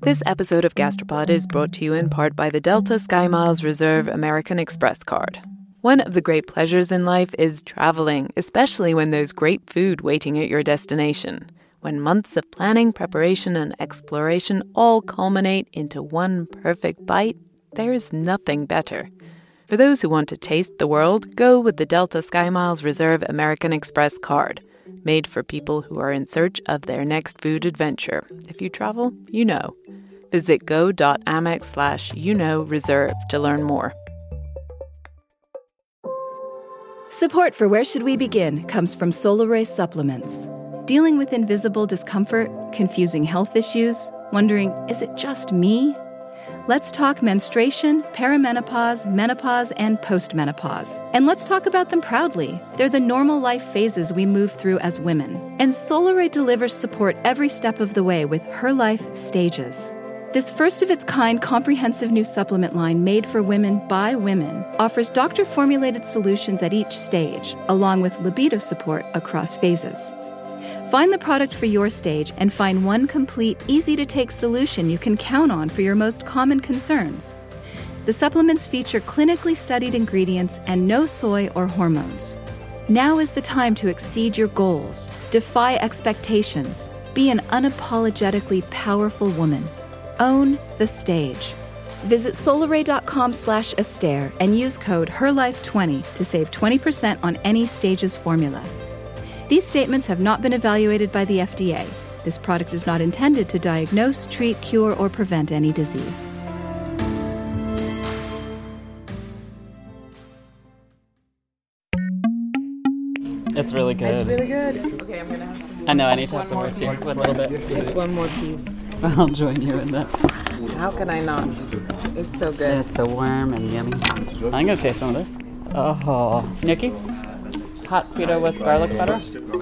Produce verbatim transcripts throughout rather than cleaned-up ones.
This episode of Gastropod is brought to you in part by the Delta SkyMiles Reserve American Express card. One of the great pleasures in life is traveling, especially when there's great food waiting at your destination. When months of planning, preparation, and exploration all culminate into one perfect bite, there's nothing better. For those who want to taste the world, go with the Delta SkyMiles Reserve American Express card, made for people who are in search of their next food adventure. If you travel, you know. Visit go.amex slash you know reserve to learn more. Support for Where Should We Begin comes from Solaray Supplements. Dealing with invisible discomfort, confusing health issues, wondering, is it just me? Let's talk menstruation, perimenopause, menopause, and postmenopause. And let's talk about them proudly. They're the normal life phases we move through as women. And Solaray delivers support every step of the way with Her Life Stages. This first-of-its-kind comprehensive new supplement line made for women by women offers doctor-formulated solutions at each stage, along with libido support across phases. Find the product for your stage and find one complete, easy-to-take solution you can count on for your most common concerns. The supplements feature clinically studied ingredients and no soy or hormones. Now is the time to exceed your goals, defy expectations, be an unapologetically powerful woman. Own the stage. Visit solaray.com slash Astaire and use code her life twenty to save twenty percent on any Stages formula. These statements have not been evaluated by the F D A. This product is not intended to diagnose, treat, cure, or prevent any disease. It's really good. It's really good. Okay, I'm going to have some. I know, I need to have some more too. A little bit. Just one more piece. I'll join you in that. How can I not? It's so good. It's so warm and yummy. I'm going to taste some of this. Oh. Nikki? Hot pita with garlic butter?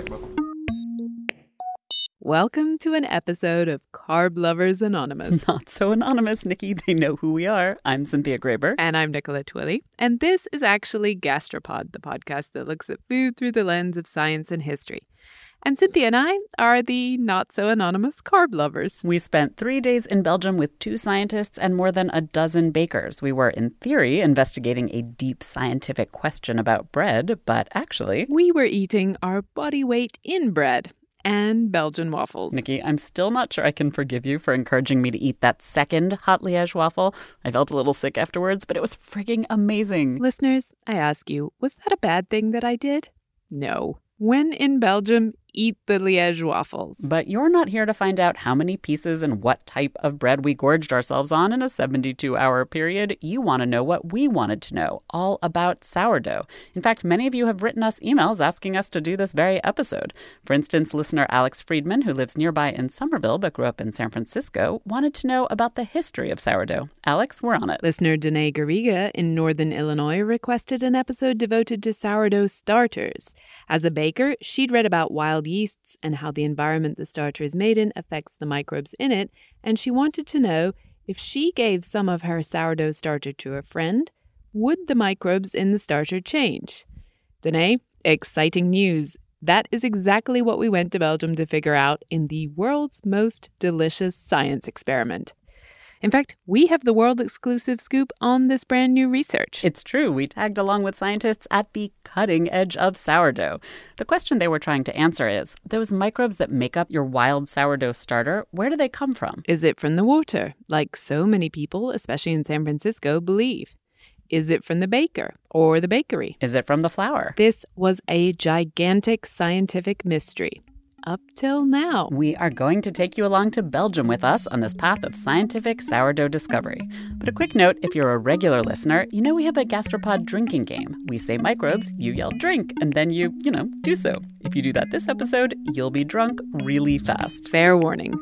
Welcome to an episode of Carb Lovers Anonymous. Not so anonymous, Nikki. They know who we are. I'm Cynthia Graber. And I'm Nicola Twilley. And this is actually Gastropod, the podcast that looks at food through the lens of science and history. And Cynthia and I are the not-so-anonymous carb lovers. We spent three days in Belgium with two scientists and more than a dozen bakers. We were, in theory, investigating a deep scientific question about bread, but actually... we were eating our body weight in bread and Belgian waffles. Nikki, I'm still not sure I can forgive you for encouraging me to eat that second hot Liège waffle. I felt a little sick afterwards, but it was frigging amazing. Listeners, I ask you, was that a bad thing that I did? No. When in Belgium, eat the Liège waffles. But you're not here to find out how many pieces and what type of bread we gorged ourselves on in a seventy-two hour period. You want to know what we wanted to know, all about sourdough. In fact, many of you have written us emails asking us to do this very episode. For instance, listener Alex Friedman, who lives nearby in Somerville but grew up in San Francisco, wanted to know about the history of sourdough. Alex, we're on it. Listener Danae Garriga in Northern Illinois requested an episode devoted to sourdough starters. As a baker, she'd read about wild yeasts and how the environment the starter is made in affects the microbes in it, and she wanted to know if she gave some of her sourdough starter to a friend, would the microbes in the starter change? Danae, exciting news. That is exactly what we went to Belgium to figure out in the world's most delicious science experiment. In fact, we have the world-exclusive scoop on this brand new research. It's true. We tagged along with scientists at the cutting edge of sourdough. The question they were trying to answer is, those microbes that make up your wild sourdough starter, where do they come from? Is it from the water, like so many people, especially in San Francisco, believe? Is it from the baker or the bakery? Is it from the flour? This was a gigantic scientific mystery. Up till now. We are going to take you along to Belgium with us on this path of scientific sourdough discovery. But a quick note, if you're a regular listener, you know we have a Gastropod drinking game. We say microbes, you yell drink, and then you, you know, do so. If you do that this episode, you'll be drunk really fast. Fair warning.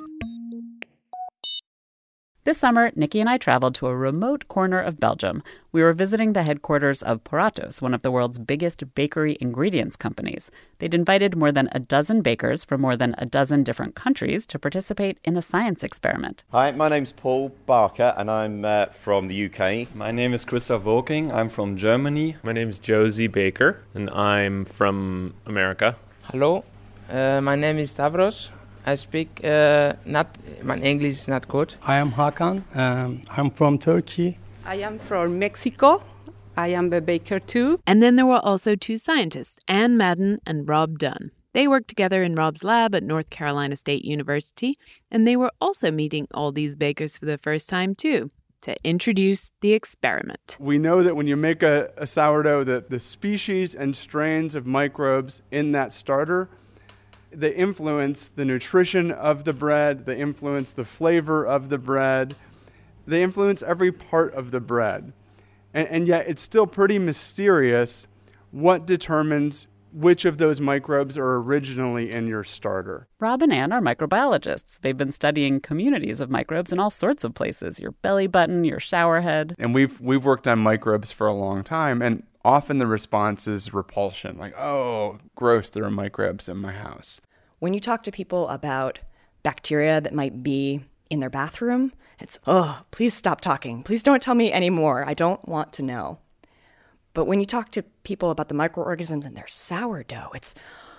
This summer, Nikki and I traveled to a remote corner of Belgium. We were visiting the headquarters of Puratos, one of the world's biggest bakery ingredients companies. They'd invited more than a dozen bakers from more than a dozen different countries to participate in a science experiment. Hi, my name's Paul Barker, and I'm uh, from the U K. My name is Christoph Woking. I'm from Germany. My name is Josie Baker, and I'm from America. Hello, uh, my name is Stavros. I speak uh, not, my English is not good. I am Hakan. Um, I'm from Turkey. I am from Mexico. I am a baker too. And then there were also two scientists, Anne Madden and Rob Dunn. They worked together in Rob's lab at North Carolina State University, and they were also meeting all these bakers for the first time too, to introduce the experiment. We know that when you make a, a sourdough, that the species and strains of microbes in that starter, they influence the nutrition of the bread, they influence the flavor of the bread, they influence every part of the bread. And, and yet it's still pretty mysterious what determines which of those microbes are originally in your starter. Rob and Anne are microbiologists. They've been studying communities of microbes in all sorts of places, your belly button, your shower head. And we've we've worked on microbes for a long time, and often the response is repulsion, like, oh, gross, there are microbes in my house. When you talk to people about bacteria that might be in their bathroom, it's, oh, please stop talking. Please don't tell me anymore. I don't want to know. But when you talk to people about the microorganisms in their sourdough, it's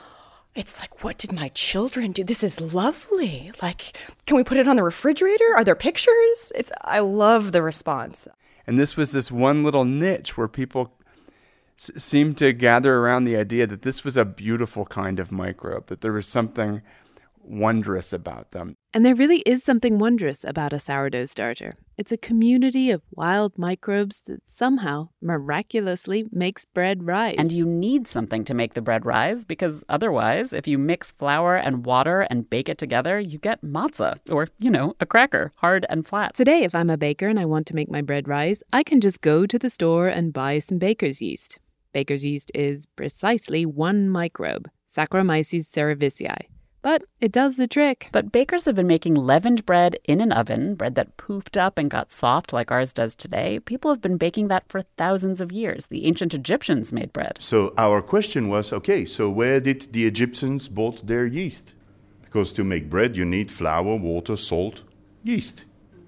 it's like, what did my children do? This is lovely. Like, can we put it on the refrigerator? Are there pictures? It's I love the response. And this was this one little niche where people s- seemed to gather around the idea that this was a beautiful kind of microbe, that there was something wondrous about them. And there really is something wondrous about a sourdough starter. It's a community of wild microbes that somehow, miraculously, makes bread rise. And you need something to make the bread rise, because otherwise, if you mix flour and water and bake it together, you get matzah, or, you know, a cracker, hard and flat. Today, if I'm a baker and I want to make my bread rise, I can just go to the store and buy some baker's yeast. Baker's yeast is precisely one microbe, Saccharomyces cerevisiae. But it does the trick. But bakers have been making leavened bread in an oven, bread that poofed up and got soft like ours does today. People have been baking that for thousands of years. The ancient Egyptians made bread. So our question was, okay, so where did the Egyptians bought their yeast? Because to make bread, you need flour, water, salt, yeast.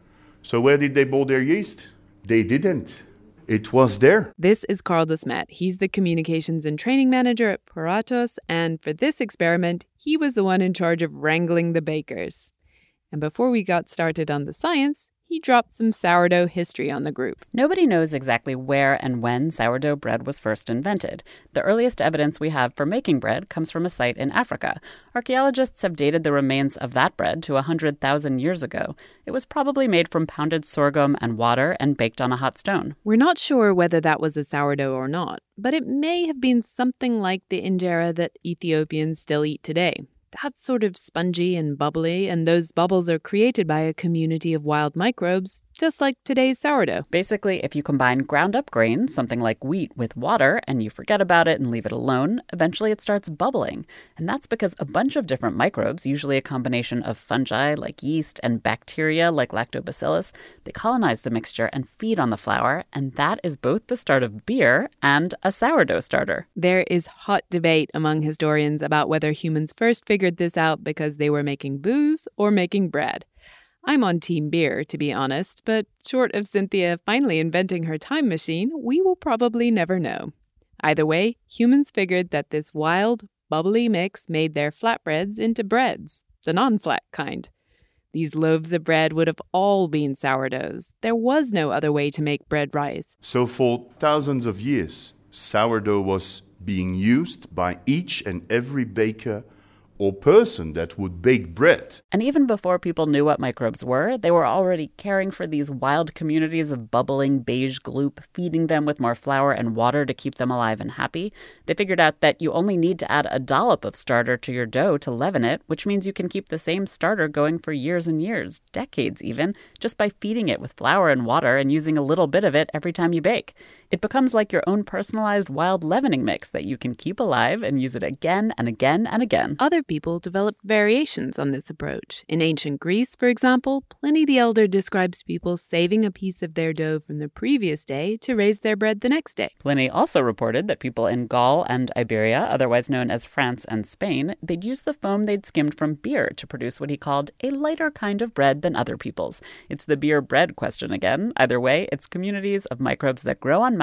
So where did they buy their yeast? They didn't. It was there. This is Carl de Smet. He's the communications and training manager at Puratos, and for this experiment, he was the one in charge of wrangling the bakers. And before we got started on the science, he dropped some sourdough history on the group. Nobody knows exactly where and when sourdough bread was first invented. The earliest evidence we have for making bread comes from a site in Africa. Archaeologists have dated the remains of that bread to one hundred thousand years ago. It was probably made from pounded sorghum and water and baked on a hot stone. We're not sure whether that was a sourdough or not, but it may have been something like the injera that Ethiopians still eat today. That's sort of spongy and bubbly, and those bubbles are created by a community of wild microbes, just like today's sourdough. Basically, if you combine ground-up grains, something like wheat, with water, and you forget about it and leave it alone, eventually it starts bubbling. And that's because a bunch of different microbes, usually a combination of fungi like yeast and bacteria like lactobacillus, they colonize the mixture and feed on the flour, and that is both the start of beer and a sourdough starter. There is hot debate among historians about whether humans first figured this out because they were making booze or making bread. I'm on team beer, to be honest, but short of Cynthia finally inventing her time machine, we will probably never know. Either way, humans figured that this wild, bubbly mix made their flatbreads into breads, the non-flat kind. These loaves of bread would have all been sourdoughs. There was no other way to make bread rise. So for thousands of years, sourdough was being used by each and every baker or person that would bake bread. And even before people knew what microbes were, they were already caring for these wild communities of bubbling beige gloop, feeding them with more flour and water to keep them alive and happy. They figured out that you only need to add a dollop of starter to your dough to leaven it, which means you can keep the same starter going for years and years, decades even, just by feeding it with flour and water and using a little bit of it every time you bake. It becomes like your own personalized wild leavening mix that you can keep alive and use it again and again and again. Other people developed variations on this approach. In ancient Greece, for example, Pliny the Elder describes people saving a piece of their dough from the previous day to raise their bread the next day. Pliny also reported that people in Gaul and Iberia, otherwise known as France and Spain, they'd use the foam they'd skimmed from beer to produce what he called a lighter kind of bread than other people's. It's the beer bread question again. Either way, it's communities of microbes that grow on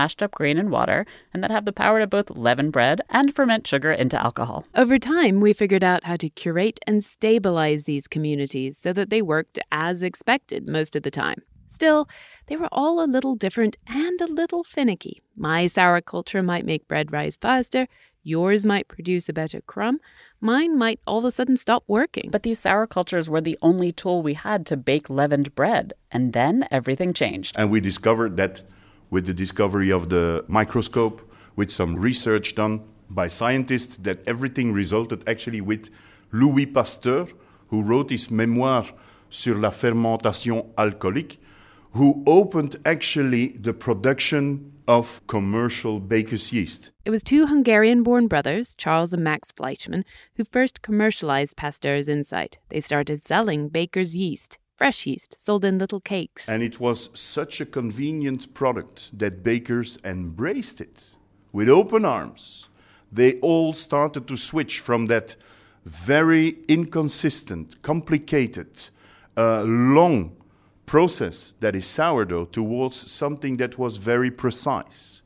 mashed up grain and water, and that have the power to both leaven bread and ferment sugar into alcohol. Over time, we figured out how to curate and stabilize these communities so that they worked as expected most of the time. Still, they were all a little different and a little finicky. My sour culture might make bread rise faster. Yours might produce a better crumb. Mine might all of a sudden stop working. But these sour cultures were the only tool we had to bake leavened bread. And then everything changed. And we discovered that with the discovery of the microscope, with some research done by scientists, that everything resulted actually with Louis Pasteur, who wrote his memoir sur la fermentation alcoolique, who opened actually the production of commercial baker's yeast. It was two Hungarian-born brothers, Charles and Max Fleischmann, who first commercialized Pasteur's insight. They started selling baker's yeast, fresh yeast, sold in little cakes. And it was such a convenient product that bakers embraced it with open arms. They all started to switch from that very inconsistent, complicated, uh, long process that is sourdough towards something that was very precise,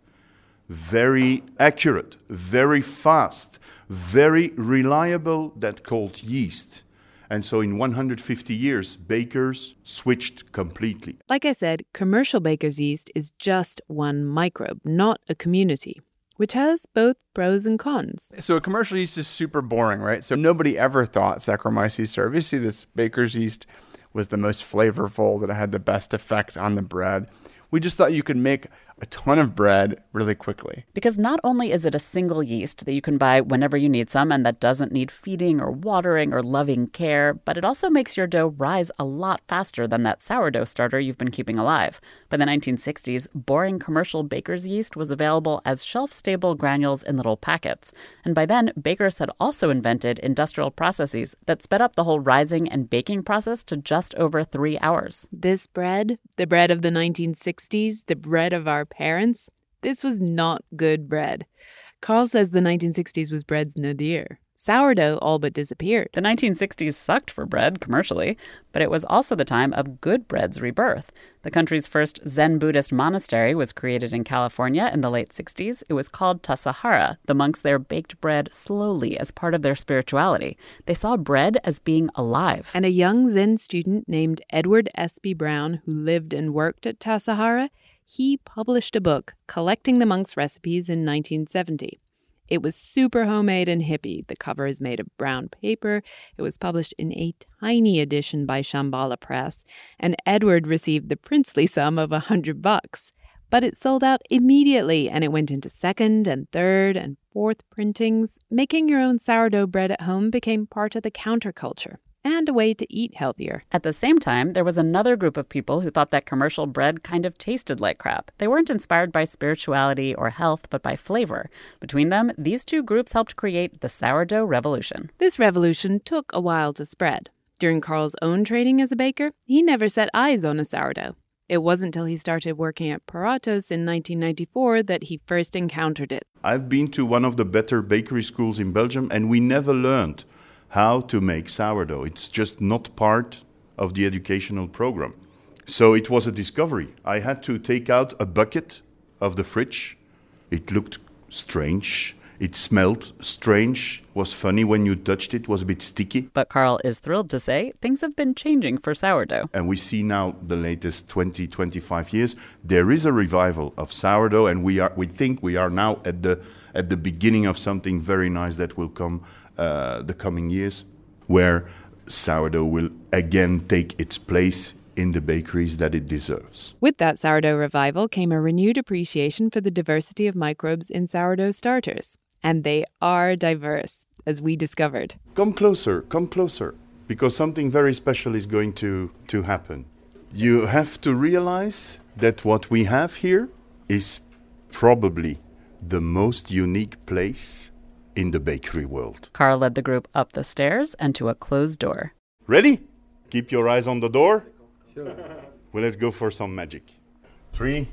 very accurate, very fast, very reliable, that called yeast. And so in one hundred fifty years, bakers switched completely. Like I said, commercial baker's yeast is just one microbe, not a community, which has both pros and cons. So a commercial yeast is super boring, right? So nobody ever thought Saccharomyces cerevisiae, this baker's yeast, was the most flavorful, that it had the best effect on the bread. We just thought you could make a ton of bread really quickly. Because not only is it a single yeast that you can buy whenever you need some and that doesn't need feeding or watering or loving care, but it also makes your dough rise a lot faster than that sourdough starter you've been keeping alive. By the nineteen sixties, boring commercial baker's yeast was available as shelf-stable granules in little packets. And by then, bakers had also invented industrial processes that sped up the whole rising and baking process to just over three hours. This bread, the bread of the nineteen sixties, the bread of our parents, this was not good bread. Carl says the nineteen sixties was bread's nadir. Sourdough all but disappeared. The nineteen sixties sucked for bread commercially, but it was also the time of good bread's rebirth. The country's first Zen Buddhist monastery was created in California in the late sixties. It was called Tassajara. The monks there baked bread slowly as part of their spirituality. They saw bread as being alive. And a young Zen student named Edward S B Brown, who lived and worked at Tassajara, he published a book collecting the monks' recipes in nineteen seventy. It was super homemade and hippie. The cover is made of brown paper. It was published in a tiny edition by Shambhala Press, and Edward received the princely sum of a hundred bucks. But it sold out immediately, and it went into second and third and fourth printings. Making your own sourdough bread at home became part of the counterculture and a way to eat healthier. At the same time, there was another group of people who thought that commercial bread kind of tasted like crap. They weren't inspired by spirituality or health, but by flavor. Between them, these two groups helped create the sourdough revolution. This revolution took a while to spread. During Carl's own training as a baker, he never set eyes on a sourdough. It wasn't until he started working at Paratos in nineteen ninety-four that he first encountered it. I've been to one of the better bakery schools in Belgium, and we never learned how to make sourdough. It's just not part of the educational program. So it was a discovery. I had to take out a bucket of the fridge. It looked strange. It smelled strange. Was funny when you touched it. Was a bit sticky. But Carl is thrilled to say things have been changing for sourdough. And we see now the latest twenty, twenty-five years, there is a revival of sourdough, and we are we think we are now at the at the beginning of something very nice that will come uh, the coming years, where sourdough will again take its place in the bakeries that it deserves. With that sourdough revival came a renewed appreciation for the diversity of microbes in sourdough starters. And they are diverse, as we discovered. Come closer, come closer, because something very special is going to, to happen. You have to realize that what we have here is probably the most unique place in the bakery world. Carl led the group up the stairs and to a closed door. Ready? Keep your eyes on the door. Sure. Well, let's go for some magic. Three,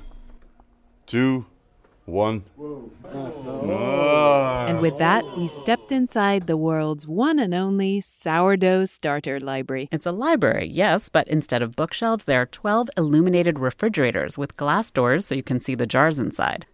two, one. Whoa. Oh. And with that, we stepped inside the world's one and only sourdough starter library. It's a library, yes, but instead of bookshelves, there are twelve illuminated refrigerators with glass doors so you can see the jars inside.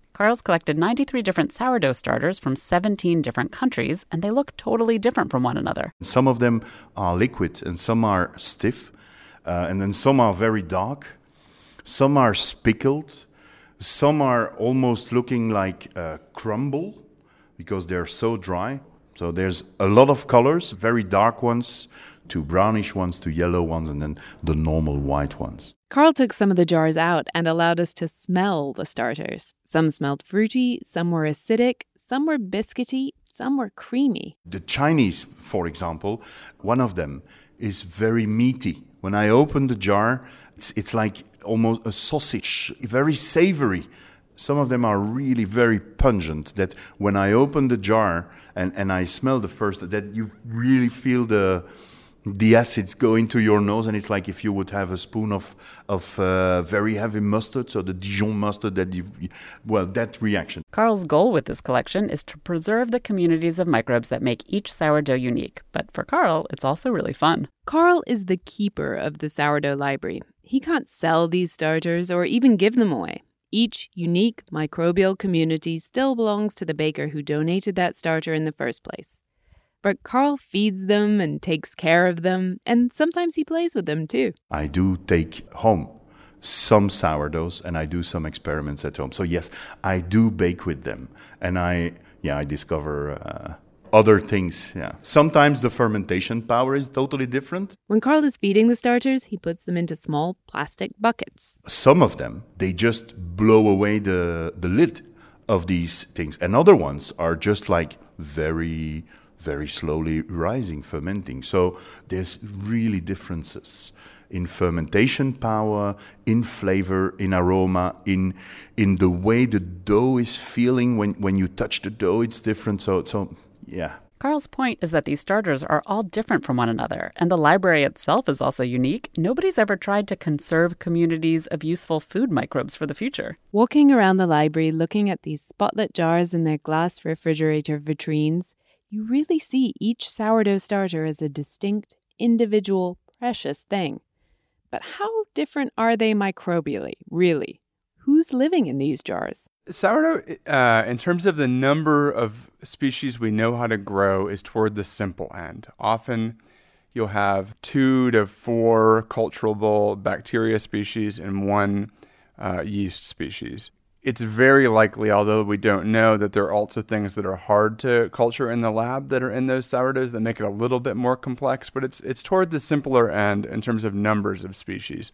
Carl's collected ninety-three different sourdough starters from seventeen different countries, and they look totally different from one another. Some of them are liquid and some are stiff, uh, and then some are very dark. Some are spickled. Some are almost looking like uh, crumble because they're so dry. So there's a lot of colors, very dark ones, to brownish ones, to yellow ones, and then the normal white ones. Carl took some of the jars out and allowed us to smell the starters. Some smelled fruity, some were acidic, some were biscuity, some were creamy. The Chinese, for example, one of them is very meaty. When I open the jar, it's, it's like almost a sausage, very savory. Some of them are really very pungent, that when I open the jar and, and I smell the first, that you really feel the the acids go into your nose, and it's like if you would have a spoon of of uh, very heavy mustard, so the Dijon mustard, that you, well, that reaction. Carl's goal with this collection is to preserve the communities of microbes that make each sourdough unique. But for Carl, it's also really fun. Carl is the keeper of the sourdough library. He can't sell these starters or even give them away. Each unique microbial community still belongs to the baker who donated that starter in the first place. But Carl feeds them and takes care of them, and sometimes he plays with them too. I do take home some sourdoughs, and I do some experiments at home. So yes, I do bake with them, and I yeah I discover uh, other things. Yeah, sometimes the fermentation power is totally different. When Carl is feeding the starters, he puts them into small plastic buckets. Some of them, they just blow away the the lid of these things, and other ones are just like very. very slowly rising, fermenting. So there's really differences in fermentation power, in flavor, in aroma, in in the way the dough is feeling. When, when you touch the dough, it's different. So, so yeah. Carl's point is that these starters are all different from one another, and the library itself is also unique. Nobody's ever tried to conserve communities of useful food microbes for the future. Walking around the library, looking at these spotlit jars in their glass refrigerator vitrines, you really see each sourdough starter as a distinct, individual, precious thing. But how different are they microbially, really? Who's living in these jars? Sourdough, uh, in terms of the number of species we know how to grow, is toward the simple end. Often you'll have two to four culturable bacteria species and one uh, yeast species. It's very likely, although we don't know, that there are also things that are hard to culture in the lab that are in those sourdoughs that make it a little bit more complex, but it's it's toward the simpler end in terms of numbers of species.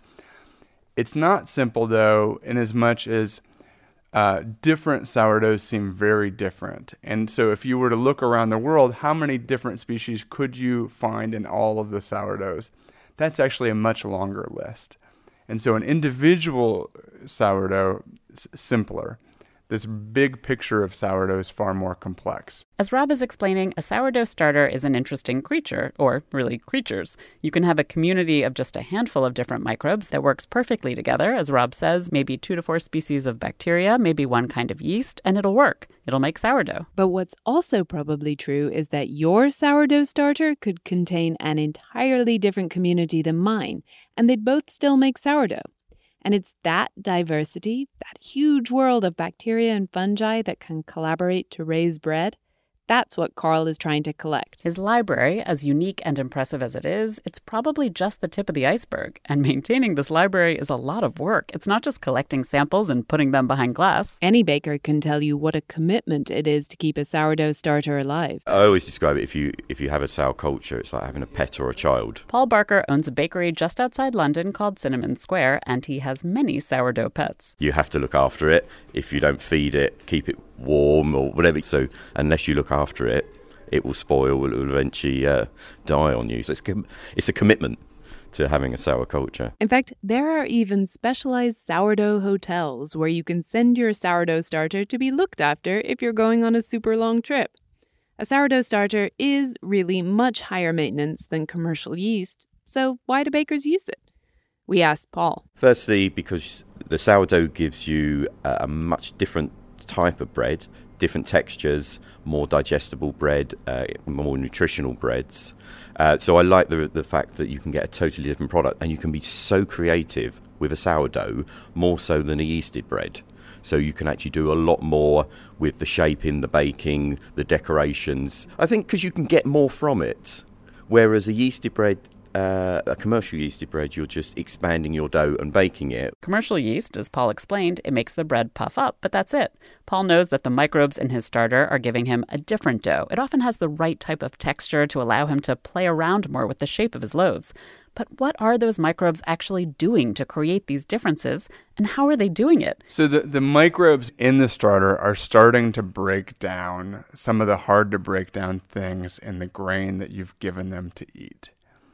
It's not simple, though, in as much as uh, different sourdoughs seem very different. And so if you were to look around the world, how many different species could you find in all of the sourdoughs? That's actually a much longer list. And so an individual sourdough is simpler. This big picture of sourdough is far more complex. As Rob is explaining, a sourdough starter is an interesting creature, or really creatures. You can have a community of just a handful of different microbes that works perfectly together, as Rob says, maybe two to four species of bacteria, maybe one kind of yeast, and it'll work. It'll make sourdough. But what's also probably true is that your sourdough starter could contain an entirely different community than mine, and they'd both still make sourdough. And it's that diversity, that huge world of bacteria and fungi that can collaborate to raise bread, that's what Carl is trying to collect. His library, as unique and impressive as it is, it's probably just the tip of the iceberg. And maintaining this library is a lot of work. It's not just collecting samples and putting them behind glass. Any baker can tell you what a commitment it is to keep a sourdough starter alive. I always describe it, if you if you have a sour culture, it's like having a pet or a child. Paul Barker owns a bakery just outside London called Cinnamon Square, and he has many sourdough pets. You have to look after it. If you don't feed it, keep it warm or whatever. So unless you look after it, it will spoil, it will eventually uh, die on you. So it's, com- it's a commitment to having a sour culture. In fact, there are even specialized sourdough hotels where you can send your sourdough starter to be looked after if you're going on a super long trip. A sourdough starter is really much higher maintenance than commercial yeast, so why do bakers use it? We asked Paul. Firstly, because the sourdough gives you a much different type of bread, different textures, more digestible bread, uh, more nutritional breads. Uh, so I like the the fact that you can get a totally different product, and you can be so creative with a sourdough, more so than a yeasted bread. So you can actually do a lot more with the shaping, the baking, the decorations. I think because you can get more from it. Whereas a yeasty bread, uh, a commercial yeasty bread, you're just expanding your dough and baking it. Commercial yeast, as Paul explained, it makes the bread puff up, but that's it. Paul knows that the microbes in his starter are giving him a different dough. It often has the right type of texture to allow him to play around more with the shape of his loaves. But what are those microbes actually doing to create these differences, and how are they doing it? So the, the microbes in the starter are starting to break down some of the hard-to-break-down things in the grain that you've given them to eat.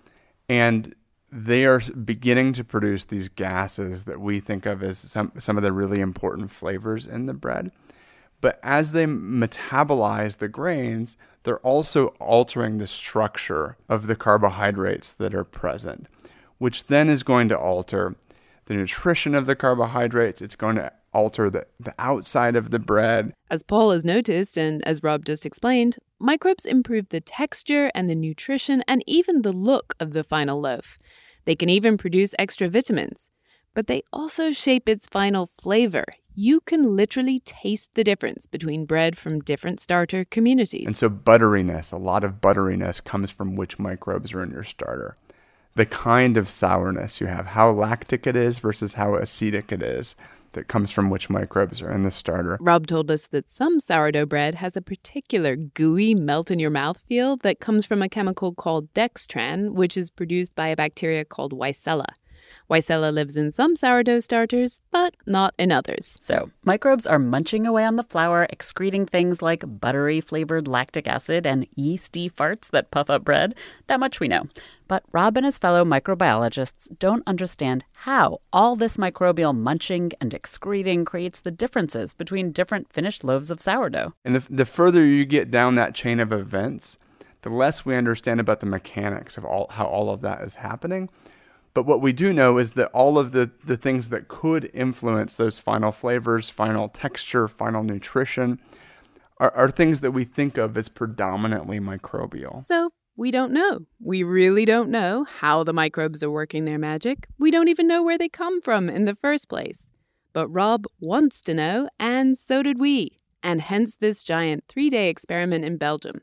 And they are beginning to produce these gases that we think of as some, some of the really important flavors in the bread. But as they metabolize the grains, they're also altering the structure of the carbohydrates that are present, which then is going to alter the nutrition of the carbohydrates. It's going to alter the, the outside of the bread. As Paul has noticed, and as Rob just explained, microbes improve the texture and the nutrition and even the look of the final loaf. They can even produce extra vitamins, but they also shape its final flavor. You can literally taste the difference between bread from different starter communities. And so butteriness, a lot of butteriness comes from which microbes are in your starter. The kind of sourness you have, how lactic it is versus how acetic it is, that comes from which microbes are in the starter. Rob told us that some sourdough bread has a particular gooey, melt-in-your-mouth feel that comes from a chemical called dextran, which is produced by a bacteria called Weissella. Weissella lives in some sourdough starters, but not in others. So, microbes are munching away on the flour, excreting things like buttery-flavored lactic acid and yeasty farts that puff up bread. That much we know. But Rob and his fellow microbiologists don't understand how all this microbial munching and excreting creates the differences between different finished loaves of sourdough. And the, the further you get down that chain of events, the less we understand about the mechanics of all how all of that is happening. But what we do know is that all of the, the things that could influence those final flavors, final texture, final nutrition are, are things that we think of as predominantly microbial. So we don't know. We really don't know how the microbes are working their magic. We don't even know where they come from in the first place. But Rob wants to know, and so did we. And hence this giant three-day experiment in Belgium.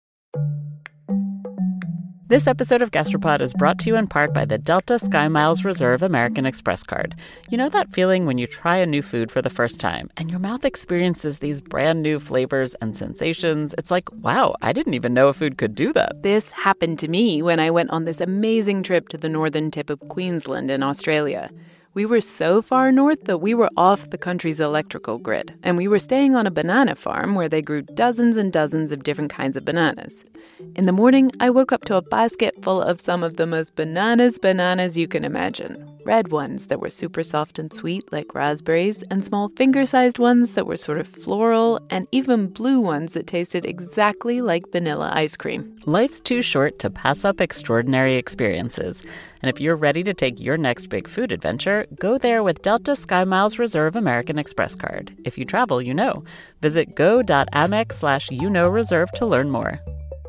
This episode of Gastropod is brought to you in part by the Delta SkyMiles Reserve American Express card. You know that feeling when you try a new food for the first time and your mouth experiences these brand new flavors and sensations? It's like, wow, I didn't even know a food could do that. This happened to me when I went on this amazing trip to the northern tip of Queensland in Australia. We were so far north that we were off the country's electrical grid, and we were staying on a banana farm where they grew dozens and dozens of different kinds of bananas. In the morning, I woke up to a basket full of some of the most bananas bananas you can imagine. Red ones that were super soft and sweet like raspberries, and small finger-sized ones that were sort of floral, and even blue ones that tasted exactly like vanilla ice cream. Life's too short to pass up extraordinary experiences. And if you're ready to take your next big food adventure, go there with Delta SkyMiles Reserve American Express card. If you travel, you know. Visit go.amex slash you know reserve to learn more.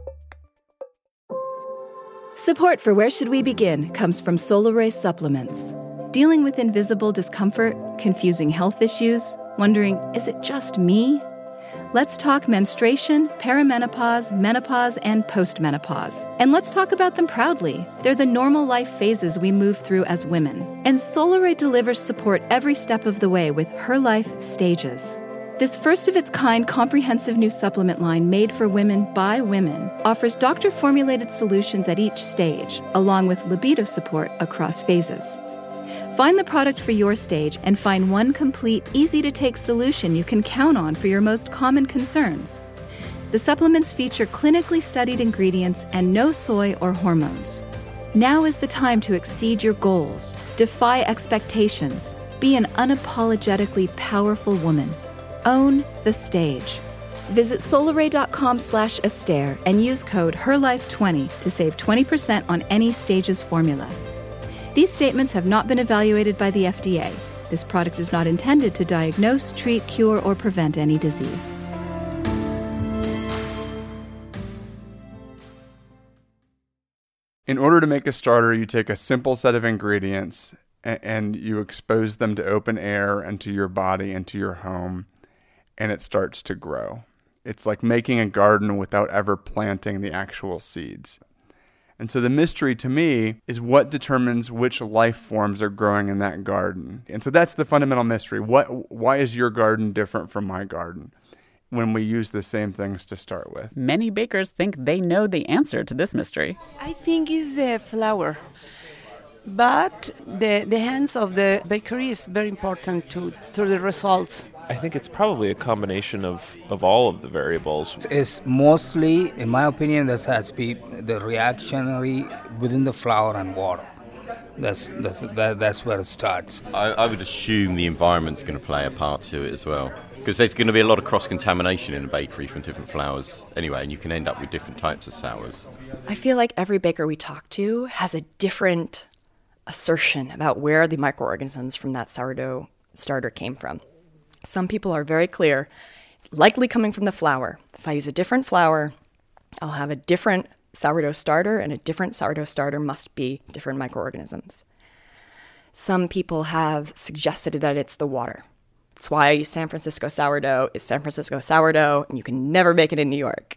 Support for Where Should We Begin comes from Solaray Supplements. Dealing with invisible discomfort, confusing health issues, wondering, is it just me? Let's talk menstruation, perimenopause, menopause, and postmenopause. And let's talk about them proudly. They're the normal life phases we move through as women. And Solaray delivers support every step of the way with Her Life Stages. This first-of-its-kind comprehensive new supplement line made for women by women offers doctor-formulated solutions at each stage, along with libido support across phases. Find the product for your stage and find one complete, easy-to-take solution you can count on for your most common concerns. The supplements feature clinically studied ingredients and no soy or hormones. Now is the time to exceed your goals, defy expectations, be an unapologetically powerful woman. Own the stage. Visit solaray.com slash Astaire and use code her life twenty to save twenty percent on any Stages formula. These statements have not been evaluated by the F D A. This product is not intended to diagnose, treat, cure, or prevent any disease. In order to make a starter, you take a simple set of ingredients and, and you expose them to open air and to your body and to your home, and it starts to grow. It's like making a garden without ever planting the actual seeds. And so the mystery to me is what determines which life forms are growing in that garden. And so that's the fundamental mystery. What, why is your garden different from my garden when we use the same things to start with? Many bakers think they know the answer to this mystery. I think it's the flour. But the, the hands of the bakery is very important to, to the results. I think it's probably a combination of, of all of the variables. It's mostly, in my opinion, that has to be the reactionary within the flour and water. That's that's that, that's where it starts. I, I would assume the environment's going to play a part to it as well, because there's going to be a lot of cross-contamination in a bakery from different flours anyway, and you can end up with different types of sours. I feel like every baker we talk to has a different assertion about where the microorganisms from that sourdough starter came from. Some people are very clear. It's likely coming from the flour. If I use a different flour, I'll have a different sourdough starter, and a different sourdough starter must be different microorganisms. Some people have suggested that it's the water. That's why I use San Francisco sourdough. It's San Francisco sourdough, and you can never make it in New York.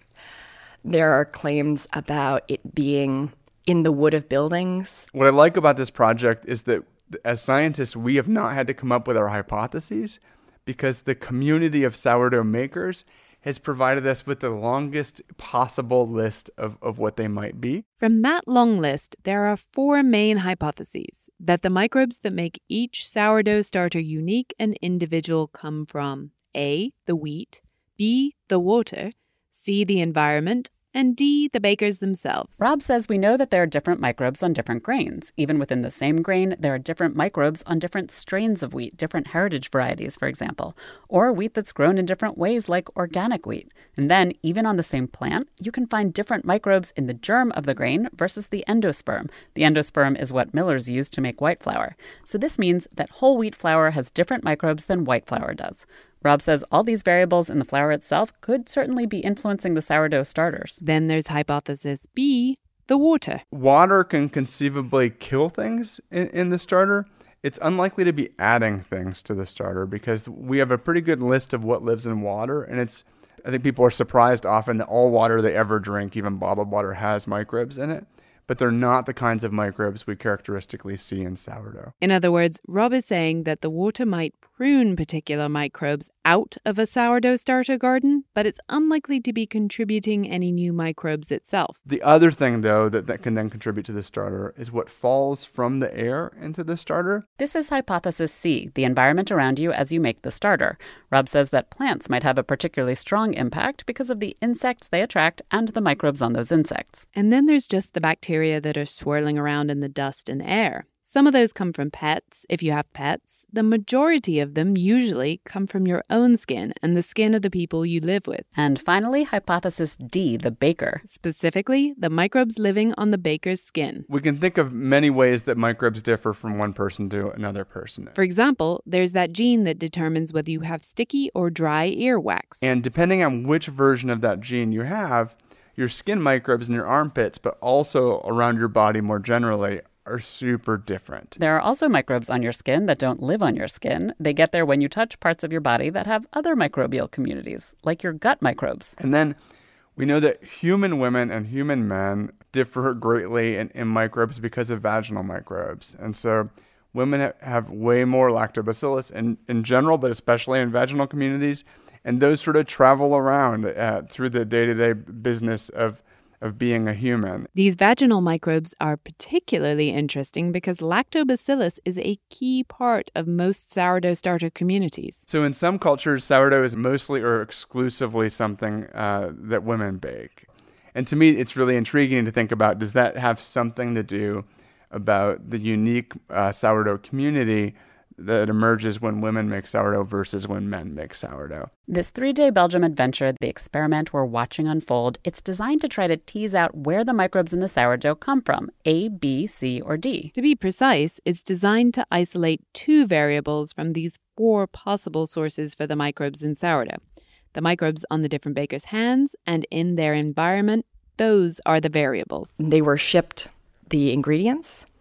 There are claims about it being in the wood of buildings. What I like about this project is that as scientists, we have not had to come up with our hypotheses, because the community of sourdough makers has provided us with the longest possible list of, of what they might be. From that long list, there are four main hypotheses that the microbes that make each sourdough starter unique and individual come from A, the wheat, B, the water, C, the environment, and D, the bakers themselves. Rob says we know that there are different microbes on different grains. Even within the same grain, there are different microbes on different strains of wheat, different heritage varieties, for example, or wheat that's grown in different ways like organic wheat. And then, even on the same plant, you can find different microbes in the germ of the grain versus the endosperm. The endosperm is what millers use to make white flour. So this means that whole wheat flour has different microbes than white flour does. Rob says all these variables in the flour itself could certainly be influencing the sourdough starters. Then there's hypothesis B, the water. Water can conceivably kill things in, in the starter. It's unlikely to be adding things to the starter because we have a pretty good list of what lives in water. And it's, I think people are surprised often that all water they ever drink, even bottled water, has microbes in it. But they're not the kinds of microbes we characteristically see in sourdough. In other words, Rob is saying that the water might prune particular microbes out of a sourdough starter garden, but it's unlikely to be contributing any new microbes itself. The other thing, though, that, that can then contribute to the starter is what falls from the air into the starter. This is hypothesis C, the environment around you as you make the starter. Rob says that plants might have a particularly strong impact because of the insects they attract and the microbes on those insects. And then there's just the bacteria that are swirling around in the dust and air. Some of those come from pets, if you have pets. The majority of them usually come from your own skin and the skin of the people you live with. And finally, hypothesis D, the baker. Specifically, the microbes living on the baker's skin. We can think of many ways that microbes differ from one person to another person. For example, there's that gene that determines whether you have sticky or dry earwax. And depending on which version of that gene you have, your skin microbes in your armpits, but also around your body more generally, are super different. There are also microbes on your skin that don't live on your skin. They get there when you touch parts of your body that have other microbial communities, like your gut microbes. And then we know that human women and human men differ greatly in, in microbes because of vaginal microbes. And so women ha- have way more lactobacillus in, in general, but especially in vaginal communities. And those sort of travel around uh, through the day-to-day business of of being a human. These vaginal microbes are particularly interesting because lactobacillus is a key part of most sourdough starter communities. So in some cultures, sourdough is mostly or exclusively something uh, that women bake. And to me, it's really intriguing to think about, does that have something to do about the unique uh, sourdough community that emerges when women make sourdough versus when men make sourdough? This three-day Belgium adventure, the experiment we're watching unfold, it's designed to try to tease out where the microbes in the sourdough come from, A, B, C, or D. To be precise, it's designed to isolate two variables from these four possible sources for the microbes in sourdough. The microbes on the different bakers' hands and in their environment, those are the variables. They were shipped the ingredients.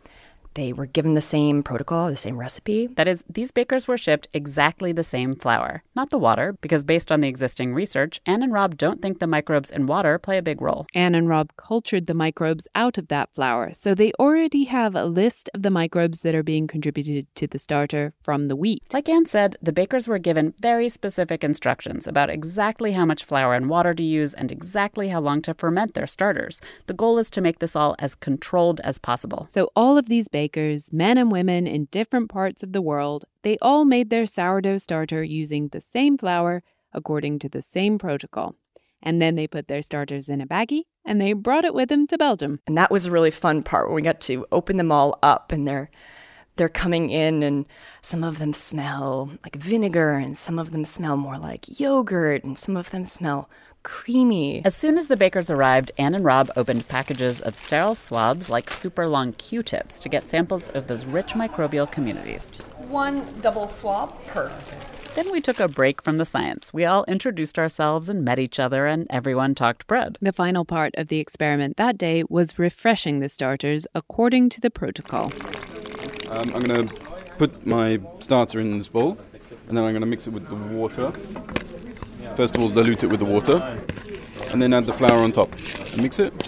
They were given the same protocol, the same recipe. That is, these bakers were shipped exactly the same flour, not the water, because based on the existing research, Anne and Rob don't think the microbes in water play a big role. Anne and Rob cultured the microbes out of that flour, so they already have a list of the microbes that are being contributed to the starter from the wheat. Like Anne said, the bakers were given very specific instructions about exactly how much flour and water to use and exactly how long to ferment their starters. The goal is to make this all as controlled as possible. So all of these bakers, men and women in different parts of the world, they all made their sourdough starter using the same flour according to the same protocol. And then they put their starters in a baggie and they brought it with them to Belgium. And that was a really fun part where we got to open them all up and they're they're coming in and some of them smell like vinegar and some of them smell more like yogurt and some of them smell creamy. As soon as the bakers arrived, Anne and Rob opened packages of sterile swabs like super long Q-tips to get samples of those rich microbial communities. One double swab per. Then we took a break from the science. We all introduced ourselves and met each other, and everyone talked bread. The final part of the experiment that day was refreshing the starters according to the protocol. Um, I'm going to put my starter in this bowl, and then I'm going to mix it with the water. First of all, dilute it with the water, and then add the flour on top. And mix it,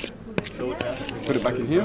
put it back in here,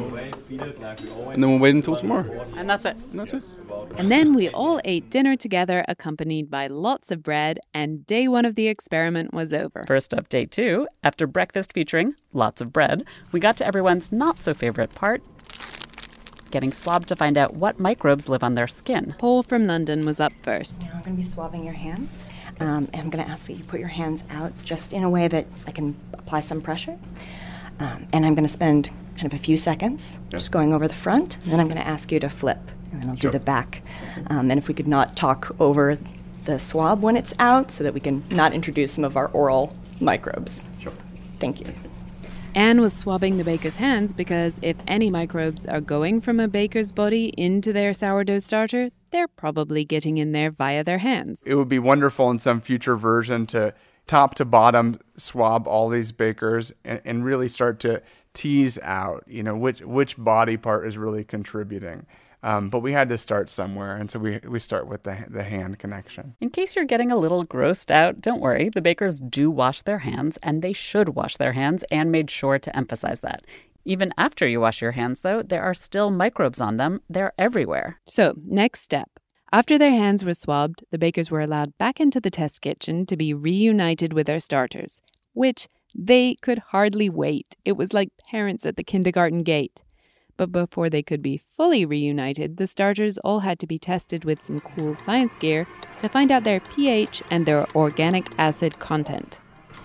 and then we'll wait until tomorrow. And that's it. And that's it. And then we all ate dinner together, accompanied by lots of bread, and day one of the experiment was over. First up, day two, after breakfast featuring lots of bread, we got to everyone's not-so-favorite part, getting swabbed to find out what microbes live on their skin. Paul from London was up first. Now I'm going to be swabbing your hands, um, and I'm going to ask that you put your hands out just in a way that I can apply some pressure. Um, and I'm going to spend kind of a few seconds yeah. just going over the front, and then I'm going to ask you to flip, and then I'll sure. do the back. Um, and if we could not talk over the swab when it's out so that we can not introduce some of our oral microbes. Sure. Thank you. Anne was swabbing the baker's hands because if any microbes are going from a baker's body into their sourdough starter, they're probably getting in there via their hands. It would be wonderful in some future version to top to bottom swab all these bakers and, and really start to tease out, you know, which which body part is really contributing. Um, but we had to start somewhere, and so we we start with the the hand connection. In case you're getting a little grossed out, don't worry. The bakers do wash their hands, and they should wash their hands, and made sure to emphasize that. Even after you wash your hands, though, there are still microbes on them. They're everywhere. So, next step. After their hands were swabbed, the bakers were allowed back into the test kitchen to be reunited with their starters, which they could hardly wait. It was like parents at the kindergarten gate. But before they could be fully reunited, the starters all had to be tested with some cool science gear to find out their pH and their organic acid content.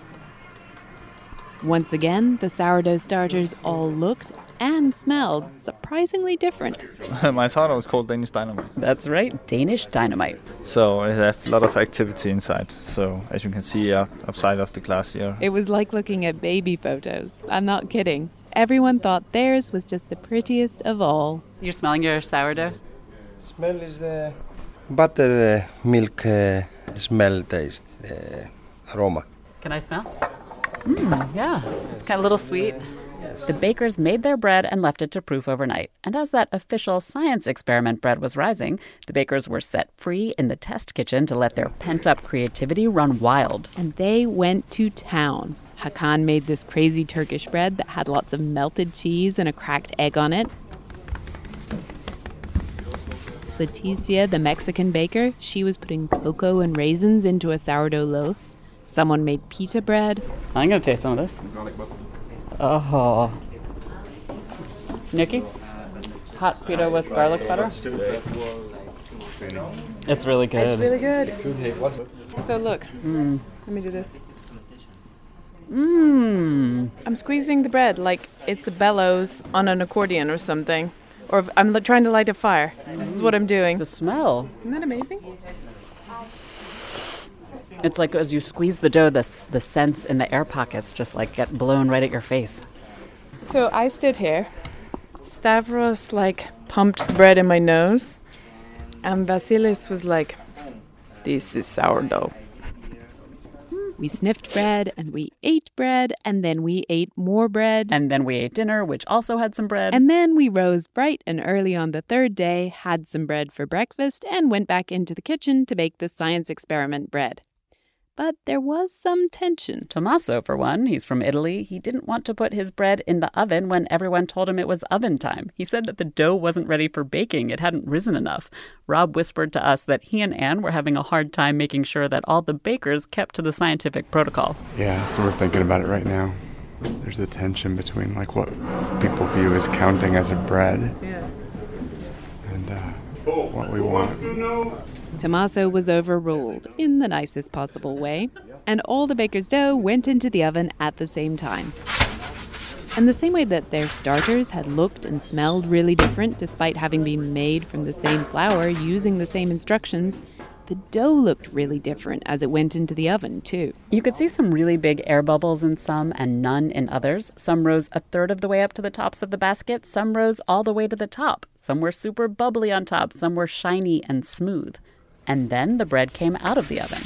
Once again, the sourdough starters all looked and smelled surprisingly different. My sourdough is called Danish Dynamite. That's right, Danish Dynamite. So it has a lot of activity inside. So as you can see uh, upside of the glass here. It was like looking at baby photos. I'm not kidding. Everyone thought theirs was just the prettiest of all. You're smelling your sourdough? Smell is the butter uh, milk uh, smell taste uh, aroma. Can I smell? Mmm, yeah. It's kind of a little sweet. Yes. The bakers made their bread and left it to proof overnight. And as that official science experiment bread was rising, the bakers were set free in the test kitchen to let their pent-up creativity run wild. And they went to town. Hakan made this crazy Turkish bread that had lots of melted cheese and a cracked egg on it. Leticia, the Mexican baker, she was putting cocoa and raisins into a sourdough loaf. Someone made pita bread. I'm going to taste some of this. Oh. Nikki? Hot pita with garlic butter? It's really good. It's really good. So look, mm. let me do this. Mmm. I'm squeezing the bread like it's a bellows on an accordion or something. Or I'm l- trying to light a fire. This is what I'm doing. The smell. Isn't that amazing? It's like as you squeeze the dough, the, the scents in the air pockets just like get blown right at your face. So I stood here. Stavros like pumped the bread in my nose. And Vasilis was like, this is sourdough. We sniffed bread, and we ate bread, and then we ate more bread. And then we ate dinner, which also had some bread. And then we rose bright and early on the third day, had some bread for breakfast, and went back into the kitchen to bake the science experiment bread. But there was some tension. Tommaso, for one, he's from Italy. He didn't want to put his bread in the oven when everyone told him it was oven time. He said that the dough wasn't ready for baking. It hadn't risen enough. Rob whispered to us that he and Anne were having a hard time making sure that all the bakers kept to the scientific protocol. Yeah, so we're thinking about it right now. There's a tension between like what people view as counting as a bread yeah. and uh, what we want. Tommaso was overruled in the nicest possible way, and all the baker's dough went into the oven at the same time. And the same way that their starters had looked and smelled really different despite having been made from the same flour using the same instructions, the dough looked really different as it went into the oven, too. You could see some really big air bubbles in some and none in others. Some rose a third of the way up to the tops of the basket. Some rose all the way to the top. Some were super bubbly on top. Some were shiny and smooth. And then the bread came out of the oven.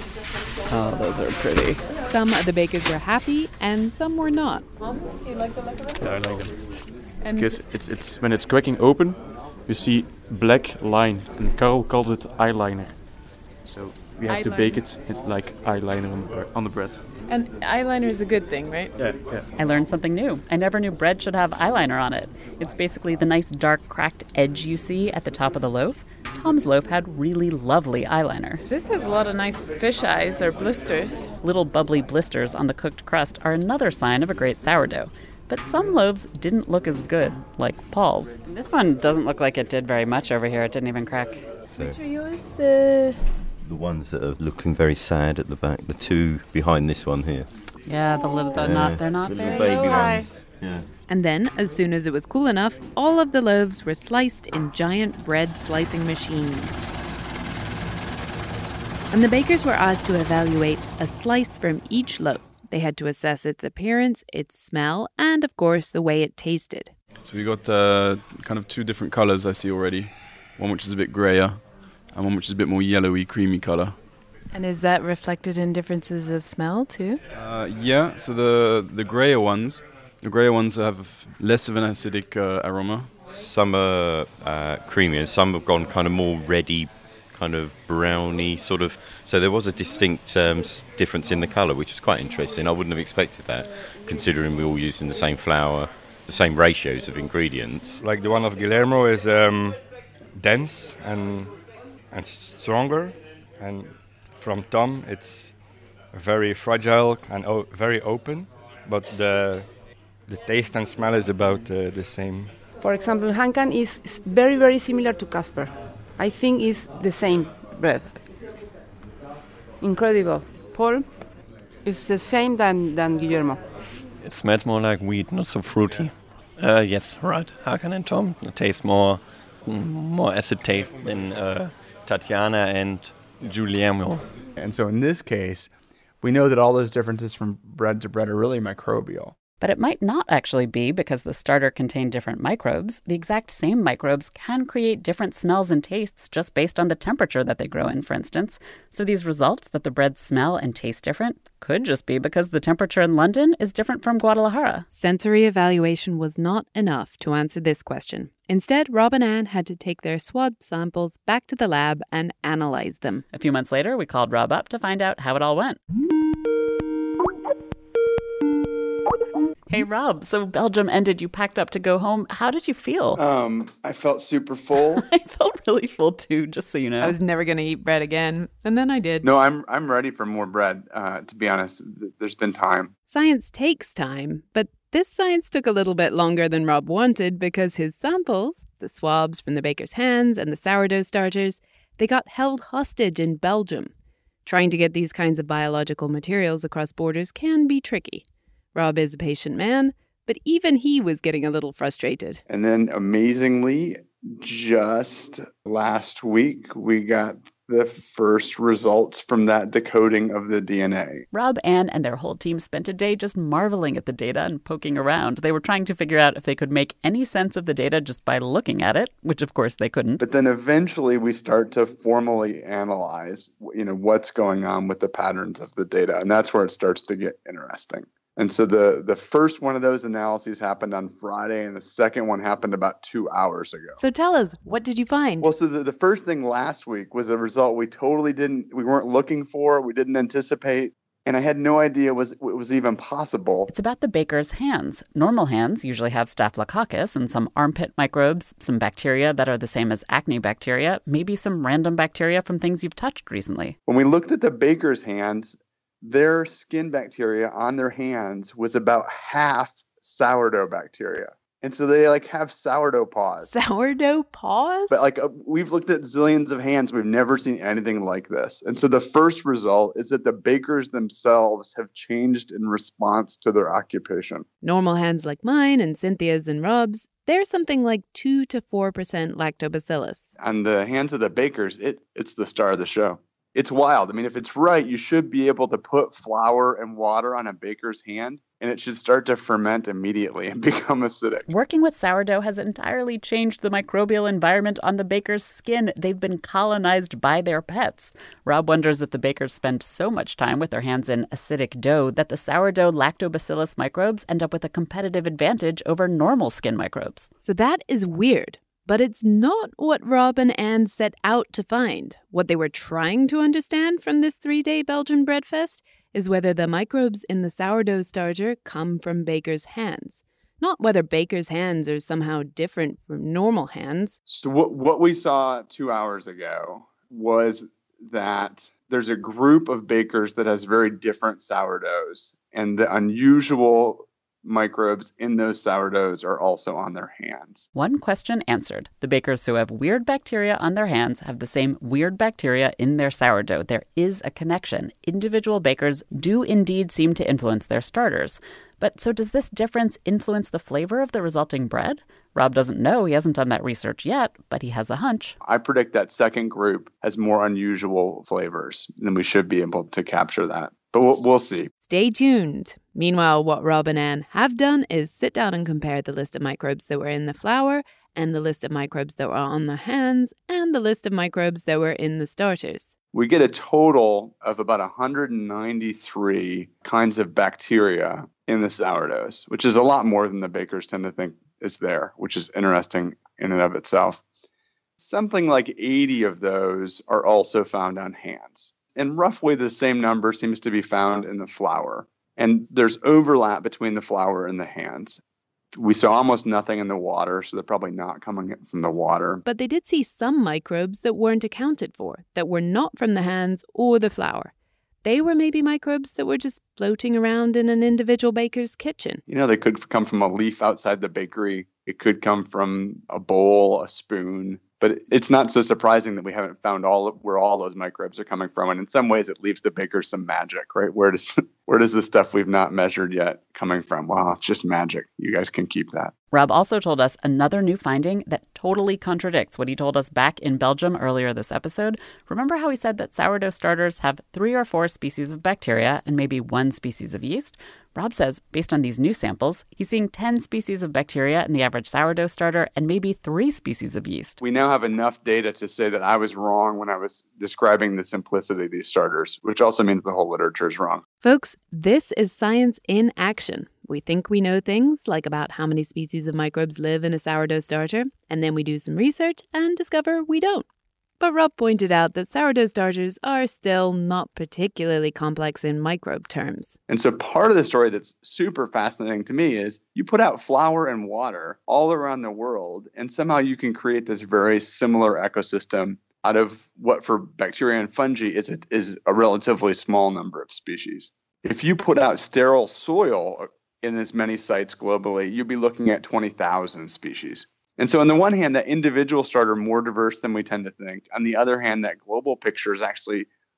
Oh, those are pretty. Some of the bakers were happy, and some were not. Yeah, I like them. Because it's, it's, when it's cracking open, you see black line, and Carol called it eyeliner. So we have eyeliner. to bake it like eyeliner on the, on the bread. And eyeliner is a good thing, right? Yeah, yeah. I learned something new. I never knew bread should have eyeliner on it. It's basically the nice dark cracked edge you see at the top of the loaf. Tom's loaf had really lovely eyeliner. This has a lot of nice fish eyes or blisters. Little bubbly blisters on the cooked crust are another sign of a great sourdough. But some loaves didn't look as good, like Paul's. This one doesn't look like it did very much over here. It didn't even crack. So. Which are yours? The... The ones that are looking very sad at the back, the two behind this one here. Yeah, the little, they're yeah, not, they're not the very little baby high. ones. Yeah. And then, as soon as it was cool enough, all of the loaves were sliced in giant bread slicing machines. And the bakers were asked to evaluate a slice from each loaf. They had to assess its appearance, its smell, and, of course, the way it tasted. So we got uh, kind of two different colors I see already. One which is a bit grayer, and one which is a bit more yellowy, creamy color. And is that reflected in differences of smell, too? Uh, yeah, so the the grayer ones, the grayer ones have less of an acidic uh, aroma. Some are uh, creamier, some have gone kind of more reddy, kind of browny sort of. So there was a distinct um, difference in the colour, which was quite interesting. I wouldn't have expected that, considering we're all using the same flour, the same ratios of ingredients. Like the one of Guillermo is um, dense and and stronger, and from Tom it's very fragile and o- very open, but the the taste and smell is about uh, the same. For example, Hankan is, is very very similar to Casper. I think it's the same bread. Incredible. Paul, it's the same than, than Guillermo. It smells more like wheat, not so fruity. Uh, yes, right. Hakan and Tom. It tastes more, more acid taste than uh, Tatiana and Guillermo. And so in this case, we know that all those differences from bread to bread are really microbial. But it might not actually be because the starter contained different microbes. The exact same microbes can create different smells and tastes just based on the temperature that they grow in, for instance. So these results that the breads smell and taste different could just be because the temperature in London is different from Guadalajara. Sensory evaluation was not enough to answer this question. Instead, Rob and Anne had to take their swab samples back to the lab and analyze them. A few months later, we called Rob up to find out how it all went. Hey, Rob, so Belgium ended, you packed up to go home. How did you feel? Um, I felt super full. I felt really full, too, just so you know. I was never going to eat bread again, and then I did. No, I'm I'm ready for more bread, uh, to be honest. There's been time. Science takes time, but this science took a little bit longer than Rob wanted because his samples, the swabs from the baker's hands and the sourdough starters, they got held hostage in Belgium. Trying to get these kinds of biological materials across borders can be tricky. Rob is a patient man, but even he was getting a little frustrated. And then, amazingly, just last week, we got the first results from that decoding of the D N A. Rob, Anne, and their whole team spent a day just marveling at the data and poking around. They were trying to figure out if they could make any sense of the data just by looking at it, which of course they couldn't. But then eventually we start to formally analyze, you know, what's going on with the patterns of the data. And that's where it starts to get interesting. And so the, the first one of those analyses happened on Friday, and the second one happened about two hours ago. So tell us, what did you find? Well, so the, the first thing last week was a result we totally didn't, we weren't looking for, we didn't anticipate, and I had no idea was it was even possible. It's about the baker's hands. Normal hands usually have Staphylococcus and some armpit microbes, some bacteria that are the same as acne bacteria, maybe some random bacteria from things you've touched recently. When we looked at the baker's hands, their skin bacteria on their hands was about half sourdough bacteria. And so they like have sourdough paws. Sourdough paws? But like uh, we've looked at zillions of hands. We've never seen anything like this. And so the first result is that the bakers themselves have changed in response to their occupation. Normal hands like mine and Cynthia's and Rob's, they're something like two to four percent lactobacillus. On the hands of the bakers, it it's the star of the show. It's wild. I mean, if it's right, you should be able to put flour and water on a baker's hand, and it should start to ferment immediately and become acidic. Working with sourdough has entirely changed the microbial environment on the baker's skin. They've been colonized by their pets. Rob wonders if the bakers spend so much time with their hands in acidic dough that the sourdough lactobacillus microbes end up with a competitive advantage over normal skin microbes. So that is weird. But it's not what Rob and Anne set out to find. What they were trying to understand from this three-day Belgian bread fest is whether the microbes in the sourdough starter come from bakers' hands. Not whether bakers' hands are somehow different from normal hands. So what, what we saw two hours ago was that there's a group of bakers that has very different sourdoughs, and the unusual microbes in those sourdoughs are also on their hands. One question answered. The bakers who have weird bacteria on their hands have the same weird bacteria in their sourdough. There is a connection. Individual bakers do indeed seem to influence their starters. But so does this difference influence the flavor of the resulting bread? Rob doesn't know. He hasn't done that research yet, but he has a hunch. I predict that second group has more unusual flavors, and we should be able to capture that. But we'll, we'll see. Stay tuned. Meanwhile, what Rob and Anne have done is sit down and compare the list of microbes that were in the flour and the list of microbes that were on the hands and the list of microbes that were in the starters. We get a total of about one hundred ninety-three kinds of bacteria in the sourdoughs, which is a lot more than the bakers tend to think is there, which is interesting in and of itself. Something like eighty of those are also found on hands. And roughly the same number seems to be found in the flour. And there's overlap between the flour and the hands. We saw almost nothing in the water, so they're probably not coming from the water. But they did see some microbes that weren't accounted for, that were not from the hands or the flour. They were maybe microbes that were just floating around in an individual baker's kitchen. You know, they could come from a leaf outside the bakery. It could come from a bowl, a spoon. But it's not so surprising that we haven't found all of, where all those microbes are coming from. And in some ways, it leaves the bakers some magic, right? Where does where does the stuff we've not measured yet coming from? Well, it's just magic. You guys can keep that. Rob also told us another new finding that totally contradicts what he told us back in Belgium earlier this episode. Remember how he said that sourdough starters have three or four species of bacteria and maybe one species of yeast? Rob says, based on these new samples, he's seeing ten species of bacteria in the average sourdough starter and maybe three species of yeast. We now have enough data to say that I was wrong when I was describing the simplicity of these starters, which also means the whole literature is wrong. Folks, this is science in action. We think we know things, like about how many species of microbes live in a sourdough starter, and then we do some research and discover we don't. But Rob pointed out that sourdough starters are still not particularly complex in microbe terms. And so part of the story that's super fascinating to me is you put out flour and water all around the world, and somehow you can create this very similar ecosystem out of what for bacteria and fungi is a, is a relatively small number of species. If you put out sterile soil in as many sites globally, you'd be looking at twenty thousand species. And so on the one hand, that individual starter more diverse than we tend to think. On the other hand, that global picture is actually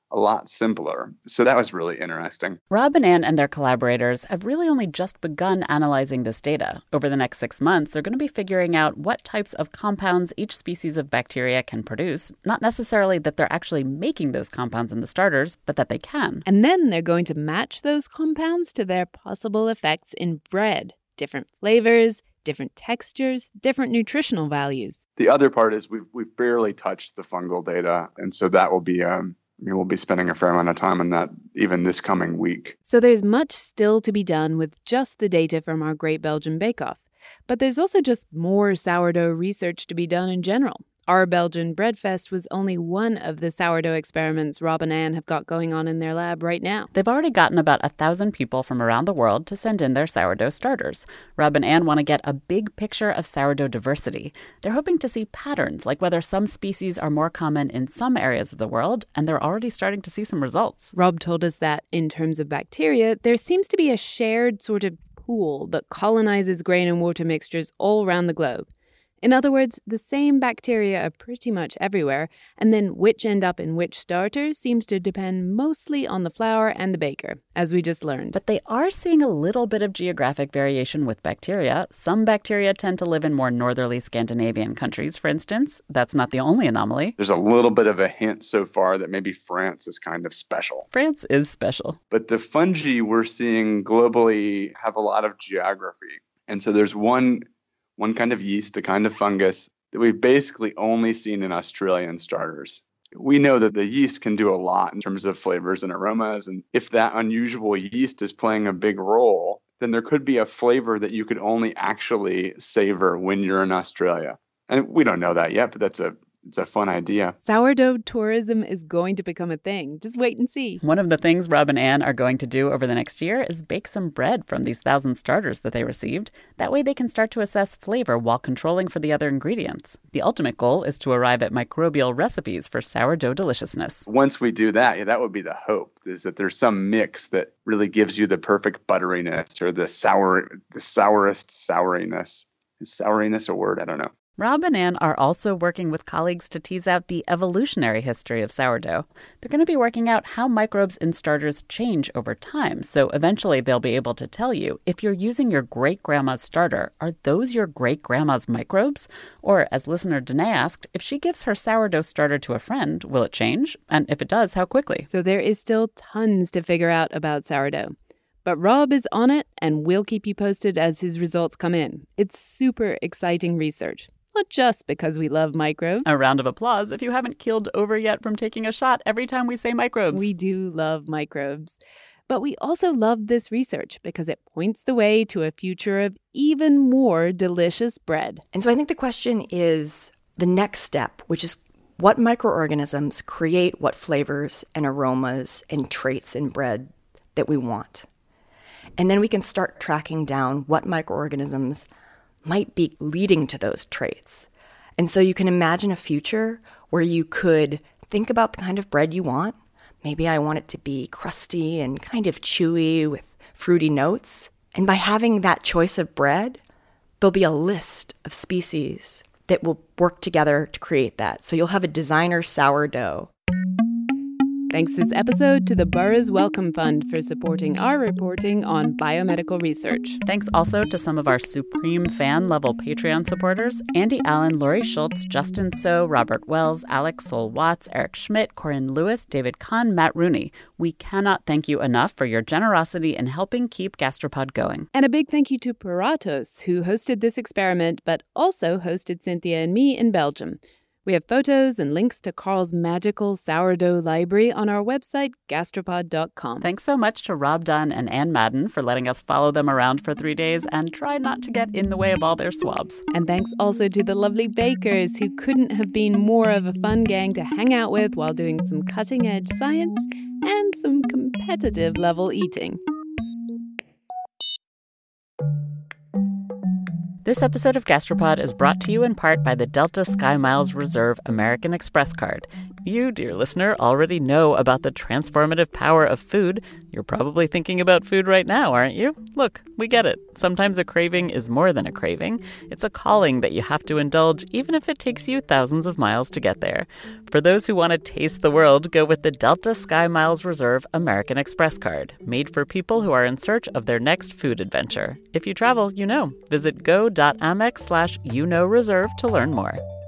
a lot simpler. So that was really interesting. Rob and Ann and their collaborators have really only just begun analyzing this data. Over the next six months, they're going to be figuring out what types of compounds each species of bacteria can produce, not necessarily that they're actually making those compounds in the starters, but that they can. And then they're going to match those compounds to their possible effects in bread. Different flavors, different textures, different nutritional values. The other part is we've, we've barely touched the fungal data, and so that will be... Um, I mean, we'll be spending a fair amount of time on that even this coming week. So there's much still to be done with just the data from our Great Belgian Bake Off. But there's also just more sourdough research to be done in general. Our Belgian Bread Fest was only one of the sourdough experiments Rob and Ann have got going on in their lab right now. They've already gotten about a thousand people from around the world to send in their sourdough starters. Rob and Ann want to get a big picture of sourdough diversity. They're hoping to see patterns, like whether some species are more common in some areas of the world, and they're already starting to see some results. Rob told us that in terms of bacteria, there seems to be a shared sort of pool that colonizes grain and water mixtures all around the globe. In other words, the same bacteria are pretty much everywhere, and then which end up in which starters seems to depend mostly on the flour and the baker, as we just learned. But they are seeing a little bit of geographic variation with bacteria. Some bacteria tend to live in more northerly Scandinavian countries, for instance. That's not the only anomaly. There's a little bit of a hint so far that maybe France is kind of special. France is special. But the fungi we're seeing globally have a lot of geography. And so there's one... one kind of yeast, a kind of fungus, that we've basically only seen in Australian starters. We know that the yeast can do a lot in terms of flavors and aromas, and if that unusual yeast is playing a big role, then there could be a flavor that you could only actually savor when you're in Australia. And we don't know that yet, but that's a It's a fun idea. Sourdough tourism is going to become a thing. Just wait and see. One of the things Rob and Ann are going to do over the next year is bake some bread from these thousand starters that they received. That way they can start to assess flavor while controlling for the other ingredients. The ultimate goal is to arrive at microbial recipes for sourdough deliciousness. Once we do that, yeah, that would be the hope, is that there's some mix that really gives you the perfect butteriness or the sour, the sourest souriness. Is souriness a word? I don't know. Rob and Ann are also working with colleagues to tease out the evolutionary history of sourdough. They're going to be working out how microbes in starters change over time, so eventually they'll be able to tell you, if you're using your great-grandma's starter, are those your great-grandma's microbes? Or, as listener Danae asked, if she gives her sourdough starter to a friend, will it change? And if it does, how quickly? So there is still tons to figure out about sourdough. But Rob is on it, and we'll keep you posted as his results come in. It's super exciting research. Not just because we love microbes. A round of applause if you haven't keeled over yet from taking a shot every time we say microbes. We do love microbes. But we also love this research because it points the way to a future of even more delicious bread. And so I think the question is the next step, which is what microorganisms create what flavors and aromas and traits in bread that we want. And then we can start tracking down what microorganisms might be leading to those traits. And so you can imagine a future where you could think about the kind of bread you want. Maybe I want it to be crusty and kind of chewy with fruity notes. And by having that choice of bread, there'll be a list of species that will work together to create that. So you'll have a designer sourdough. Thanks this episode to the Burroughs Wellcome Fund for supporting our reporting on biomedical research. Thanks also to some of our supreme fan-level Patreon supporters, Andy Allen, Laurie Schultz, Justin So, Robert Wells, Alex Sol-Watts, Eric Schmidt, Corinne Lewis, David Kahn, Matt Rooney. We cannot thank you enough for your generosity in helping keep Gastropod going. And a big thank you to Puratos, who hosted this experiment, but also hosted Cynthia and me in Belgium. We have photos and links to Carl's magical sourdough library on our website, gastropod dot com. Thanks so much to Rob Dunn and Ann Madden for letting us follow them around for three days and try not to get in the way of all their swabs. And thanks also to the lovely bakers who couldn't have been more of a fun gang to hang out with while doing some cutting-edge science and some competitive level eating. This episode of Gastropod is brought to you in part by the Delta SkyMiles Reserve American Express card. You, dear listener, already know about the transformative power of food. You're probably thinking about food right now, aren't you? Look, we get it. Sometimes a craving is more than a craving. It's a calling that you have to indulge, even if it takes you thousands of miles to get there. For those who want to taste the world, go with the Delta SkyMiles Reserve American Express card, made for people who are in search of their next food adventure. If you travel, you know. Visit go.amex slash you know reserve to learn more.